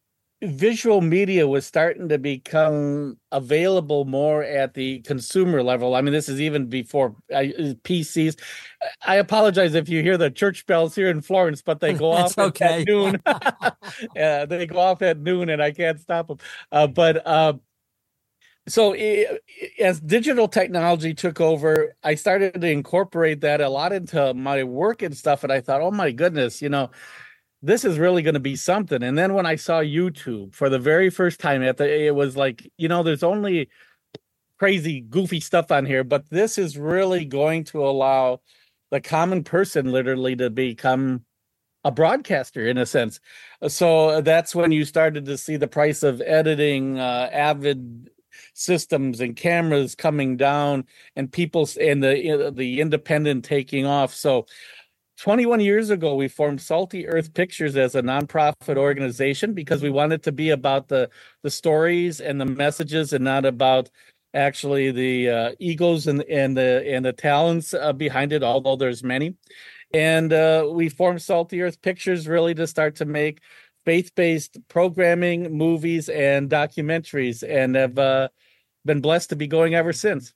visual media was starting to become available more at the consumer level. I mean, this is even before uh, P Cs. I apologize if you hear the church bells here in Florence, but they go off okay. at noon. Yeah, they go off at noon, and I can't stop them. Uh, but uh, so it, as digital technology took over, I started to incorporate that a lot into my work and stuff. And I thought, oh my goodness, you know, this is really going to be something. And then when I saw YouTube for the very first time, at the, it was like, you know, there's only crazy, goofy stuff on here, but this is really going to allow the common person literally to become a broadcaster in a sense. So that's when you started to see the price of editing, uh, Avid systems and cameras coming down, and people and the the independent taking off. So twenty-one years ago, we formed Salty Earth Pictures as a nonprofit organization because we wanted to be about the the stories and the messages, and not about actually the uh, egos and and the and the talents uh, behind it. Although there's many, and uh, we formed Salty Earth Pictures really to start to make faith-based programming, movies, and documentaries, and have uh, been blessed to be going ever since.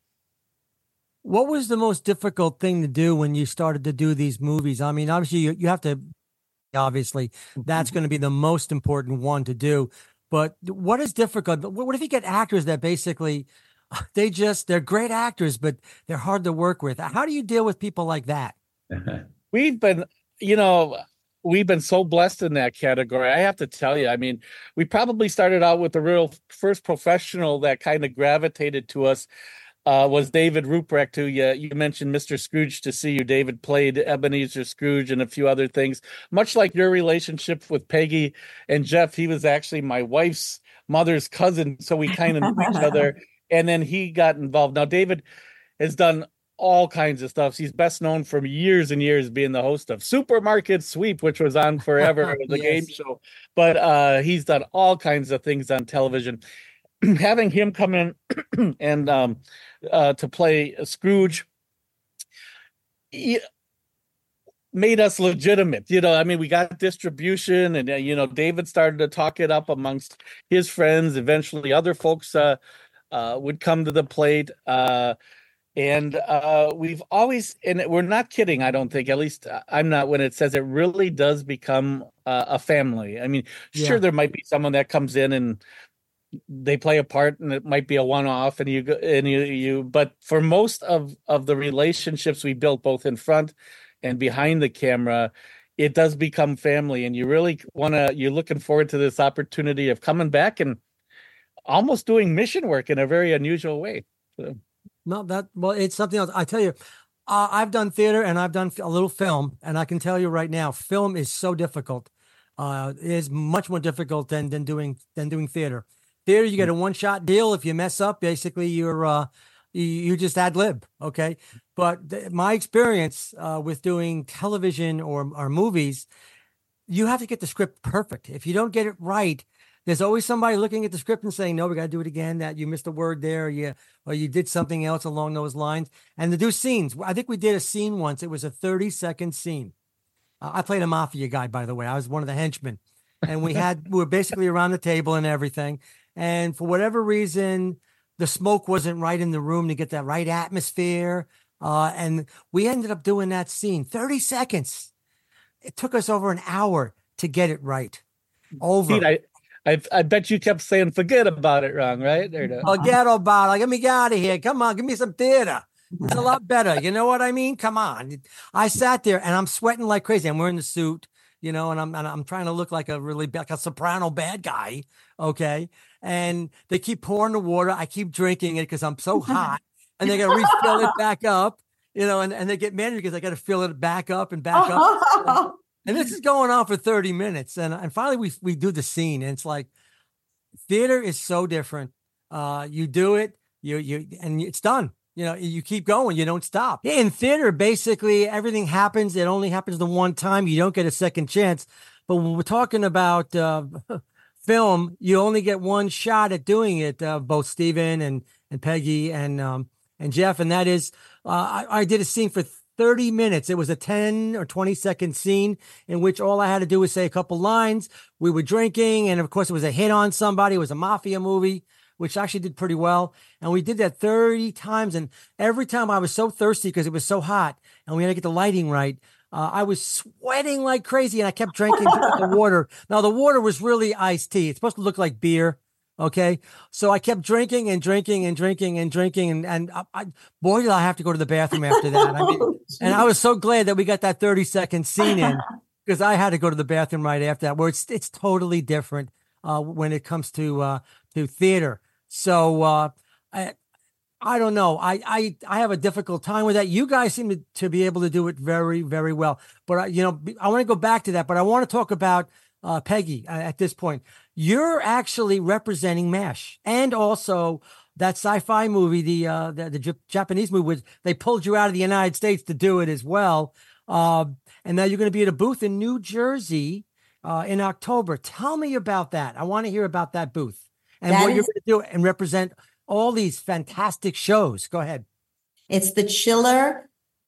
What was the most difficult thing to do when you started to do these movies? I mean, obviously, you, you have to, obviously, that's going to be the most important one to do. But what is difficult? What if you get actors that basically, they just, they're great actors, but they're hard to work with? How do you deal with people like that? We've been, you know, we've been so blessed in that category. I have to tell you, I mean, we probably started out with the real first professional that kind of gravitated to us uh, was David Ruprecht, who you, you mentioned Mister Scrooge to see you. David played Ebenezer Scrooge and a few other things. Much like your relationship with Peggy and Jeff, he was actually my wife's mother's cousin, so we kind of knew each other. And then he got involved. Now, David has done all kinds of stuff. He's best known for years and years being the host of Supermarket Sweep, which was on forever. It was a yes. game show. But uh, he's done all kinds of things on television. Having him come in and um, uh, to play Scrooge he made us legitimate. You know, I mean, we got distribution, and, uh, you know, David started to talk it up amongst his friends. Eventually, other folks uh, uh, would come to the plate. Uh, And uh, we've always, and we're not kidding, I don't think, at least I'm not, when it says it really does become uh, a family. I mean, yeah. Sure, there might be someone that comes in and they play a part and it might be a one-off and you go, and you, you, but for most of, of the relationships we built both in front and behind the camera, it does become family. And you really want to, you're looking forward to this opportunity of coming back and almost doing mission work in a very unusual way. So. No, that, well, it's something else. I tell you, uh, I've done theater and I've done a little film, and I can tell you right now, film is so difficult. Uh, it is much more difficult than, than doing, than doing theater. Theater, you get a one shot deal. If you mess up, basically you're, uh, you, you just ad lib. Okay. But th- my experience, uh, with doing television or, or movies, you have to get the script perfect. If you don't get it right, there's always somebody looking at the script and saying, no, we got to do it again. That you missed a word there. Yeah. Or you did something else along those lines. And to do scenes, I think we did a scene once. It was a thirty second scene. Uh, I played a mafia guy, by the way. I was one of the henchmen, and we had, we were basically around the table and everything. And for whatever reason, the smoke wasn't right in the room to get that right atmosphere. Uh, and we ended up doing that scene, thirty seconds. It took us over an hour to get it right. Over. Pete, I- I I bet you kept saying, forget about it wrong, right? Or no? Forget about it. Get me out of here. Come on, give me some theater. It's a lot better. You know what I mean? Come on. I sat there and I'm sweating like crazy. I'm wearing the suit, you know, and I'm and I'm trying to look like a really like a soprano bad guy. Okay. And they keep pouring the water. I keep drinking it because I'm so hot, and they got to refill it back up, you know, and, and they get mad because I got to fill it back up and back up. And this is going on for thirty minutes. And, and finally we, we do the scene, and it's like, theater is so different. Uh, you do it, you, you, and it's done. You know, you keep going, you don't stop. In theater, basically everything happens. It only happens the one time. You don't get a second chance. But when we're talking about, uh, film, you only get one shot at doing it. Uh, both Stephen and, and Peggy and, um, and Jeff. And that is, uh, I, I did a scene for thirty minutes. It was a ten or twenty second scene in which all I had to do was say a couple lines. We were drinking, and of course, it was a hit on somebody. It was a mafia movie, which actually did pretty well. And we did that thirty times. And every time I was so thirsty because it was so hot and we had to get the lighting right. Uh, I was sweating like crazy and I kept drinking the water. Now, the water was really iced tea. It's supposed to look like beer. Okay. So I kept drinking and drinking and drinking and drinking. And, and I, I, boy, did I have to go to the bathroom after that. I mean, and I was so glad that we got that thirty second scene in because I had to go to the bathroom right after that, where it's, it's totally different uh, when it comes to, uh, to theater. So uh, I, I don't know. I, I, I have a difficult time with that. You guys seem to, to be able to do it very, very well. But, I, you know, I want to go back to that, but I want to talk about uh, Peggy uh, at this point. You're actually representing MASH and also that sci-fi movie, the uh, the, the J- Japanese movie, which they pulled you out of the United States to do it as well. Uh, and now you're going to be at a booth in New Jersey uh, in October. Tell me about that. I want to hear about that booth and That what is- you're going to do and represent all these fantastic shows. Go ahead. It's the Chiller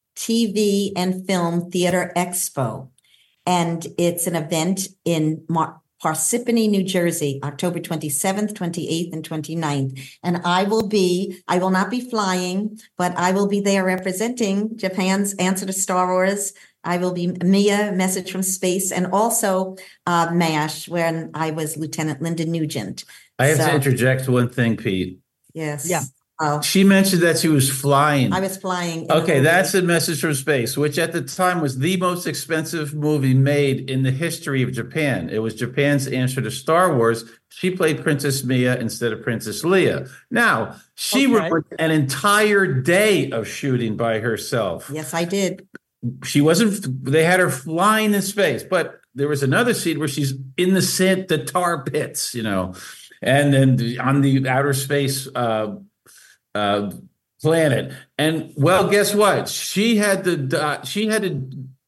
T V and Film Theater Expo. And it's an event in Mar- Parsippany, New Jersey, October twenty-seventh, twenty-eighth, and twenty-ninth. And I will be, I will not be flying, but I will be there representing Japan's answer to Star Wars. I will be Mia, Message from Space, and also uh, MASH, when I was Lieutenant Linda Nugent. I have So- to interject one thing, Pete. Yes. Yeah. Oh, She mentioned that she was flying. I was flying. in the Okay, movie. that's A Message from Space, which at the time was the most expensive movie made in the history of Japan. It was Japan's answer to Star Wars. She played Princess Mia instead of Princess Leia. Now, she Okay. wrote an entire day of shooting by herself. Yes, I did. She wasn't, they had her flying in space, but there was another scene where she's in the sand, the tar pits, you know, and then on the outer space uh, uh, planet. And well, guess what? She had to do- she had to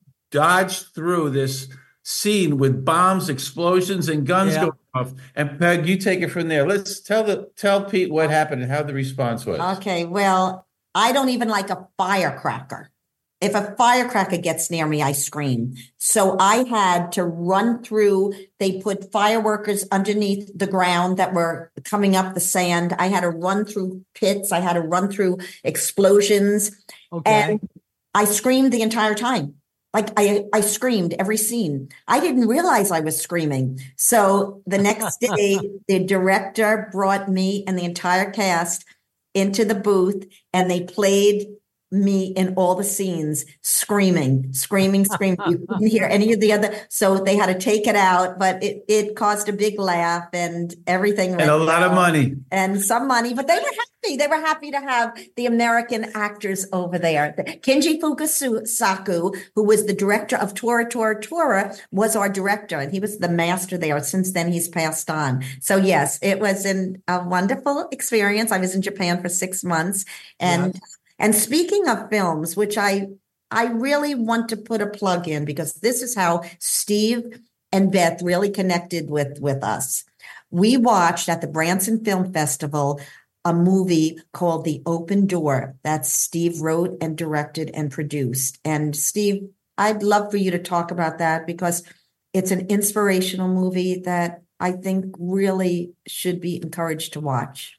dodge through this scene with bombs, explosions, and guns Yeah. going off. And Peg, you take it from there. Let's tell the tell Pete what happened and how the response was. Okay, well, I don't even like a firecracker. If a firecracker gets near me, I scream. So I had to run through, they put fireworkers underneath the ground that were coming up the sand. I had to run through pits. I had to run through explosions. Okay. And I screamed the entire time. Like I, I screamed every scene. I didn't realize I was screaming. So the next day, the director brought me and the entire cast into the booth and they played me in all the scenes screaming, screaming, screaming. You couldn't hear any of the other. So they had to take it out, but it, it caused a big laugh and everything. And a went lot of well. money. And some money, but they were happy. They were happy to have the American actors over there. Kenji Fukasaku, who was the director of Tora Tora Tora, was our director, and he was the master there. Since then, he's passed on. So yes, it was an, a wonderful experience. I was in Japan for six months, and Yes. and speaking of films, which I I really want to put a plug in because this is how Steve and Beth really connected with with us. We watched at the Branson Film Festival a movie called The Open Door that Steve wrote and directed and produced. And Steve, I'd love for you to talk about that because it's an inspirational movie that I think really should be encouraged to watch.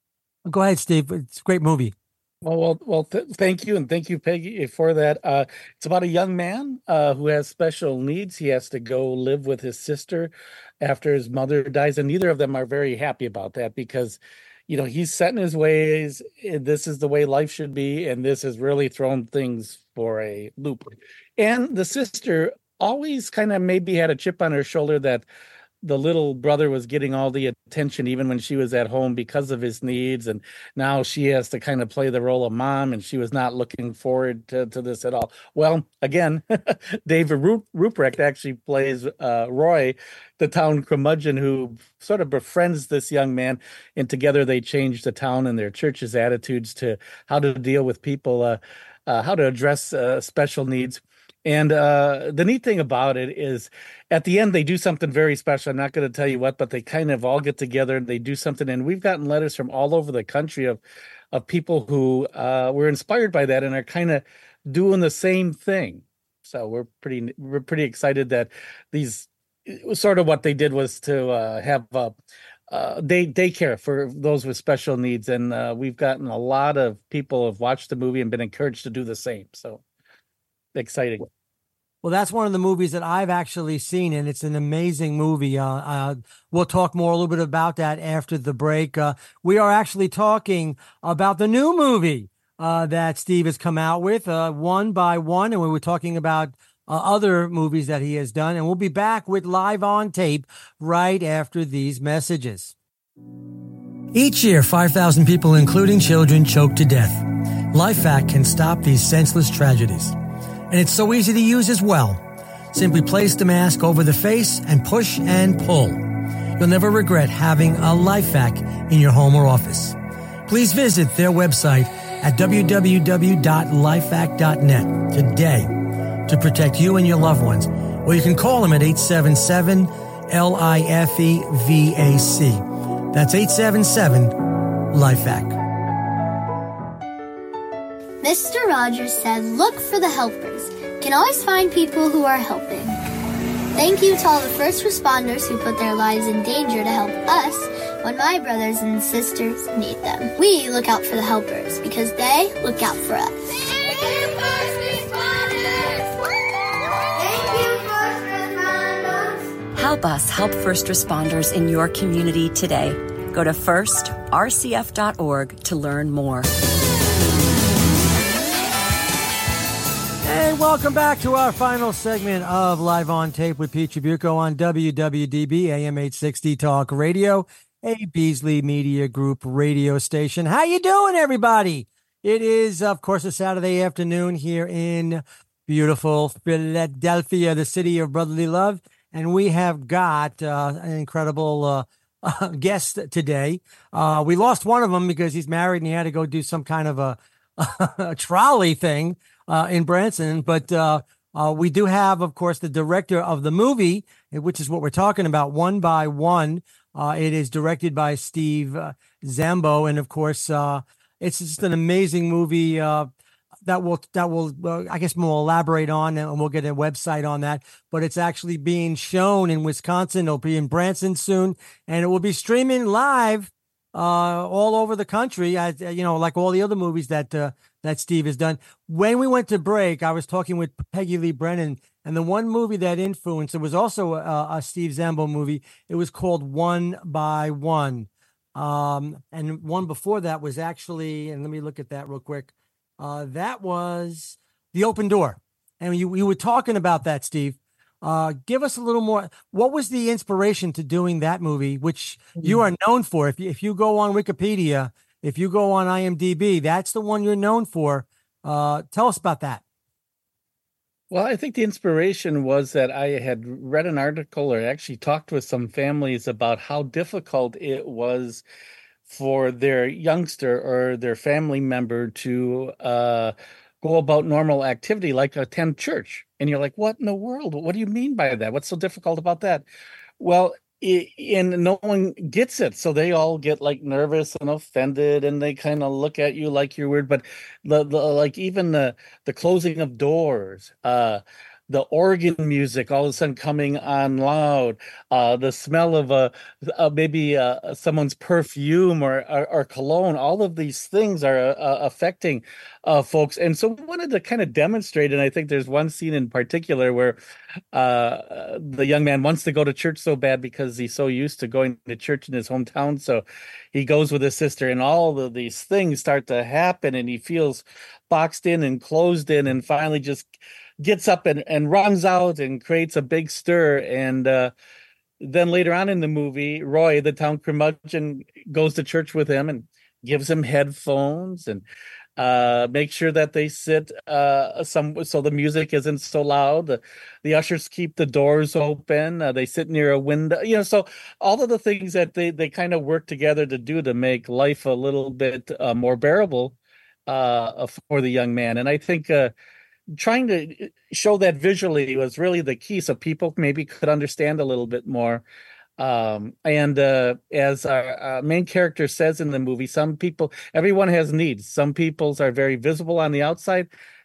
Go ahead, Steve. It's a great movie. Well, well, well. Th- thank you, and thank you, Peggy, for that. Uh, it's about a young man uh, who has special needs. He has to go live with his sister after his mother dies, and neither of them are very happy about that because, you know, he's set in his ways. and This is the way life should be, and this has really thrown things for a loop. And the sister always kind of maybe had a chip on her shoulder that the little brother was getting all the attention even when she was at home because of his needs, and now she has to kind of play the role of mom, and she was not looking forward to, to this at all. Well, again, David Ru- Ruprecht actually plays uh, Roy, the town curmudgeon who sort of befriends this young man, and together they change the town and their church's attitudes to how to deal with people, uh, uh, how to address uh, special needs. And uh, the neat thing about it is at the end, they do something very special. I'm not going to tell you what, but they kind of all get together and they do something. And we've gotten letters from all over the country of of people who uh, were inspired by that and are kind of doing the same thing. So we're pretty we're pretty excited that these sort of what they did was to uh, have uh, uh, day daycare for those with special needs, and uh, we've gotten a lot of people have watched the movie and been encouraged to do the same. So exciting. Well, that's one of the movies that I've actually seen, and it's an amazing movie. Uh, uh, we'll talk more a little bit about that after the break. Uh, we are actually talking about the new movie uh, that Steve has come out with, uh, One by One, and we were talking about uh, other movies that he has done, and we'll be back with Live on Tape right after these messages. Each year, five thousand people, including children, choke to death. LifeVac can stop these senseless tragedies. And it's so easy to use as well. Simply place the mask over the face and push and pull. You'll never regret having a LifeVac in your home or office. Please visit their website at w w w dot lifevac dot net today to protect you and your loved ones. Or you can call them at eight seven seven L I F E V A C. That's eight seven seven LifeVac. Mister Rogers said, look for the helpers. Can always find people who are helping. Thank you to all the first responders who put their lives in danger to help us when my brothers and sisters need them. We look out for the helpers because they look out for us. Thank you, first responders! Thank you, first responders! Help us help first responders in your community today. Go to first R C F dot org to learn more. Hey, welcome back to our final segment of Live on Tape with Pete Tribuco on W W D B A M eight sixty Talk Radio, a Beasley Media Group radio station. How you doing, everybody? It is, of course, a Saturday afternoon here in beautiful Philadelphia, the city of brotherly love, and we have got uh, an incredible uh, uh, guest today. Uh, we lost one of them because he's married and he had to go do some kind of a, a trolley thing. Uh, in Branson, but uh, uh, we do have, of course, the director of the movie, which is what we're talking about, One by One. Uh, it is directed by Steve uh, Zambo, and of course, uh, it's just an amazing movie uh, that will that will uh, I guess we'll elaborate on, and we'll get a website on that. But it's actually being shown in Wisconsin. It'll be in Branson soon, and it will be streaming live uh, all over the country. As you know, like all the other movies that. Uh, that Steve has done. When we went to break, I was talking with Peggy Lee Brennan, and the one movie that influenced, it was also a, a Steve Zambo movie. It was called One by One. Um, and one before that was actually, and let me look at that real quick. Uh, that was The Open Door. And you, you were talking about that, Steve. Uh, give us a little more. What was the inspiration to doing that movie, which you are known for? If you, if you go on Wikipedia, if you go on I M D B, that's the one you're known for. Uh, tell us about that. Well, I think the inspiration was that I had read an article or actually talked with some families about how difficult it was for their youngster or their family member to uh, go about normal activity like attend church. And you're like, what in the world? What do you mean by that? What's so difficult about that? Well, and no one gets it, so they all get like nervous and offended, and they kind of look at you like you're weird. But the, the like even the the closing of doors, uh, the organ music all of a sudden coming on loud, uh, the smell of a uh, maybe uh, someone's perfume or, or or cologne. All of these things are uh, affecting uh, folks, and so we wanted to kind of demonstrate. And I think there's one scene in particular where uh, the young man wants to go to church so bad because he's so used to going to church in his hometown. So he goes with his sister, and all of these things start to happen, and he feels boxed in and closed in, and finally just gets up and, and runs out and creates a big stir. And uh, then later on in the movie, Roy, the town curmudgeon, goes to church with him and gives him headphones and uh, makes sure that they sit uh, some so the music isn't so loud. The, the ushers keep the doors open. Uh, they sit near a window. You know, so all of the things that they, they kind of work together to do to make life a little bit uh, more bearable uh, for the young man. And I think uh, trying to show that visually was really the key, so people maybe could understand a little bit more. Um, and uh, as our uh, main character says in the movie, some people, everyone has needs. Some people's are very visible on the outside,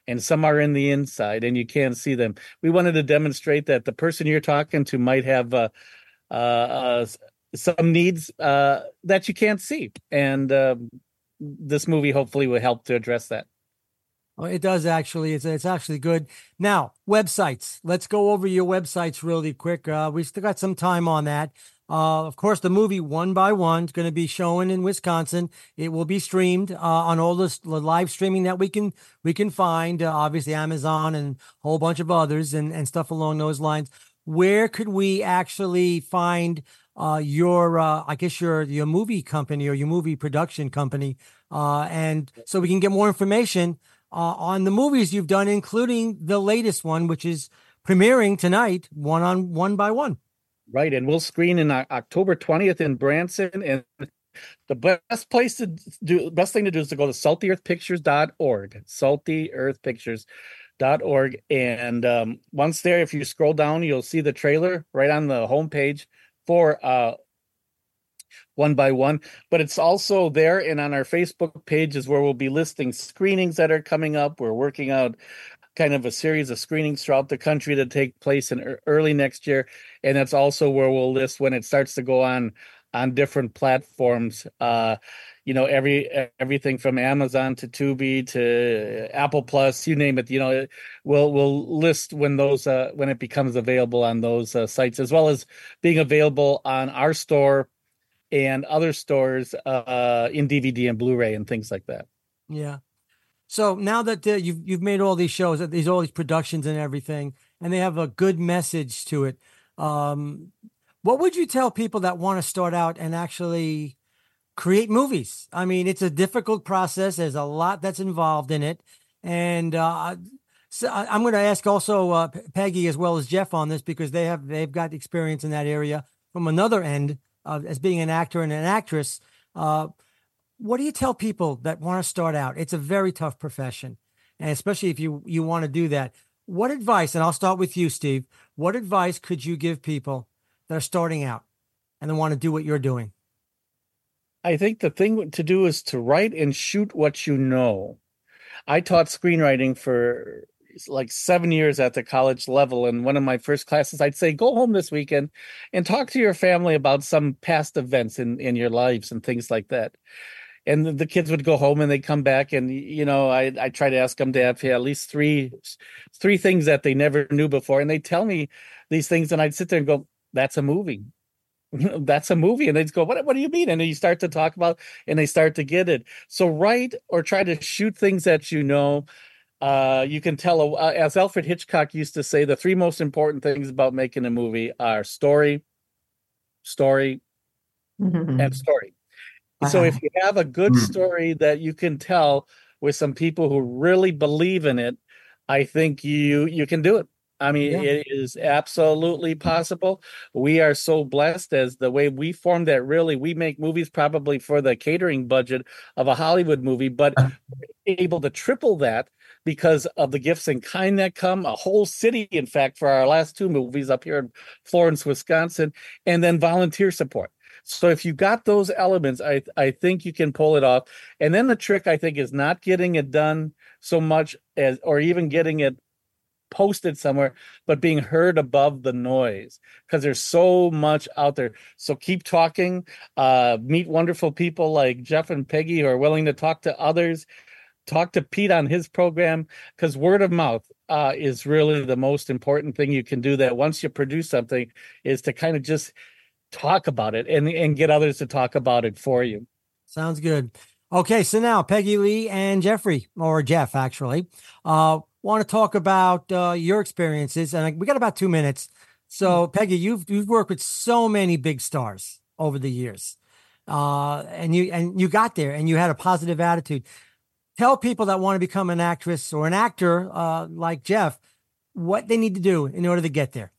and some are in the inside, and you can't see them. We wanted to demonstrate that the person you're talking to might have uh, uh, uh, some needs uh, that you can't see, and uh, this movie hopefully will help to address that. Well, it does actually. It's it's actually good. Now, websites. Let's go over your websites really quick. Uh, we still got some time on that. Uh, of course, the movie One by One is going to be showing in Wisconsin. It will be streamed uh, on all this, the live streaming that we can we can find. Uh, obviously, Amazon and a whole bunch of others and, and stuff along those lines. Where could we actually find uh, your, uh, I guess your your movie company or your movie production company, uh, and so we can get more information uh, on the movies you've done, including the latest one, which is premiering tonight, One on One by One. Right, and we'll screen in October twentieth in Branson, and the best place to do, best thing to do is to go to salty earth pictures dot org, salty earth pictures dot org, and um, once there, if you scroll down, you'll see the trailer right on the homepage for uh, One by One. But it's also there, and on our Facebook page is where we'll be listing screenings that are coming up. We're working out kind of a series of screenings throughout the country to take place in early next year, and that's also where we'll list when it starts to go on on different platforms. Uh, you know, every everything from Amazon to Tubi to Apple Plus, you name it. You know, we'll we'll list when those uh, when it becomes available on those uh, sites, as well as being available on our store and other stores uh, in D V D and Blu-ray and things like that. Yeah. So now that uh, you've you've made all these shows, these all these productions and everything, and they have a good message to it, um, what would you tell people that want to start out and actually create movies? I mean, it's a difficult process. There's a lot that's involved in it, and uh, so I, I'm going to ask also uh, Peggy as well as Jeff on this because they have they've got experience in that area from another end uh, as being an actor and an actress. Uh, What do you tell people that want to start out? It's a very tough profession, and especially if you, you want to do that. What advice, and I'll start with you, Steve, what advice could you give people that are starting out and they want to do what you're doing? I think the thing to do is to write and shoot what you know. I taught screenwriting for like seven years at the college level, and one of my first classes, I'd say, go home this weekend and talk to your family about some past events in, in your lives and things like that. And the kids would go home and they'd come back, and, you know, I I try to ask them to have at least three, three things that they never knew before. And they'd tell me these things, and I'd sit there and go, that's a movie. That's a movie. And they'd go, what, what do you mean? And then you start to talk about, and they start to get it. So write or try to shoot things that you know. Uh, you can tell, uh, as Alfred Hitchcock used to say, the three most important things about making a movie are story, story, mm-hmm. and story. Uh-huh. So if you have a good story that you can tell with some people who really believe in it, I think you you can do it. I mean, yeah. It is absolutely possible. We are so blessed as the way we formed that. Really, we make movies probably for the catering budget of a Hollywood movie, but we're able to triple that because of the gifts in kind that come, a whole city, in fact, for our last two movies up here in Florence, Wisconsin, and then volunteer support. So if you got those elements, I I think you can pull it off. And then the trick, I think, is not getting it done so much as, or even getting it posted somewhere, but being heard above the noise, because there's so much out there. So keep talking, uh, meet wonderful people like Jeff and Peggy who are willing to talk to others. Talk to Pete on his program, because word of mouth uh, is really the most important thing you can do. That once you produce something is to kind of just talk about it and, and get others to talk about it for you. Sounds good. Okay, so now Peggy Lee and Jeffrey, or Jeff actually, uh, want to talk about uh, your experiences. And we got about two minutes. So mm-hmm. Peggy, you've you've worked with so many big stars over the years, uh, and you and you got there, and you had a positive attitude. Tell people that want to become an actress or an actor uh, like Jeff what they need to do in order to get there.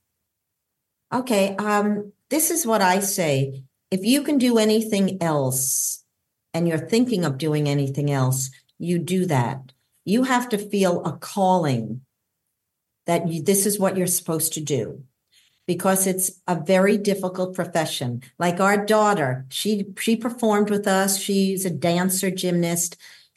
Okay, um, this is what I say. If you can do anything else and you're thinking of doing anything else, you do that. You have to feel a calling that you, this is what you're supposed to do, because it's a very difficult profession. Like our daughter, she she performed with us. She's a dancer, gymnast.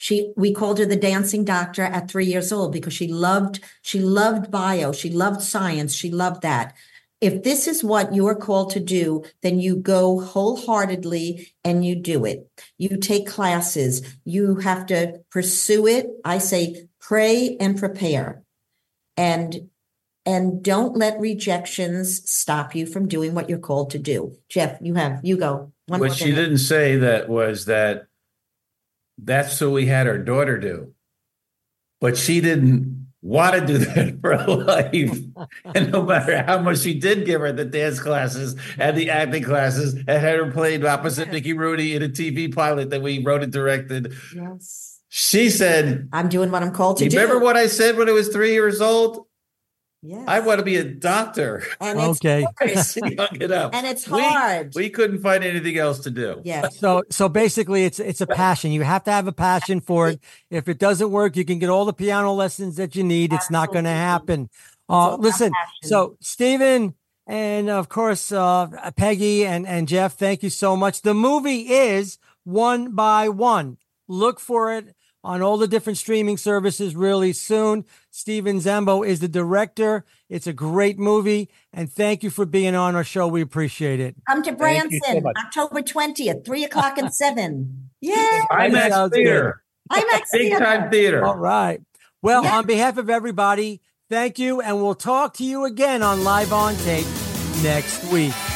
She, we called her the dancing doctor at three years old because she loved, she loved bio, she loved science, she loved that. If this is what you're called to do, then you go wholeheartedly and you do it. You take classes, you have to pursue it. I say pray and prepare. And and don't let rejections stop you from doing what you're called to do. Jeff, you have, you go. One what more she thing. didn't say that was that that's what we had our daughter do. But she didn't want to do that for her life. And no matter how much she did give her the dance classes and the acting classes and had her played opposite Yes. Mickey Rooney in a T V pilot that we wrote and directed, Yes. she said, I'm doing what I'm called to you do. remember what I said when I was three years old? Yes. I want to be a doctor. And it's Okay. hard. She hung it up. And it's We- hard. We, couldn't find anything else to do. Yes. So, so basically, it's it's a passion. You have to have a passion for it. If it doesn't work, you can get all the piano lessons that you need. It's not going to happen. Uh, all about listen. passion. So, Stephen, and of course, uh, Peggy and and Jeff, thank you so much. The movie is One by One. Look for it on all the different streaming services really soon. Steven Zembo is the director. It's a great movie. And thank you for being on our show. We appreciate it. Come to you so Branson, much. October twentieth, three o'clock and seven. Yeah. IMAX sounds Theater. IMAX Big Theater. time theater. All right. Well, Yeah. on behalf of everybody, thank you. And we'll talk to you again on Live on Tape next week.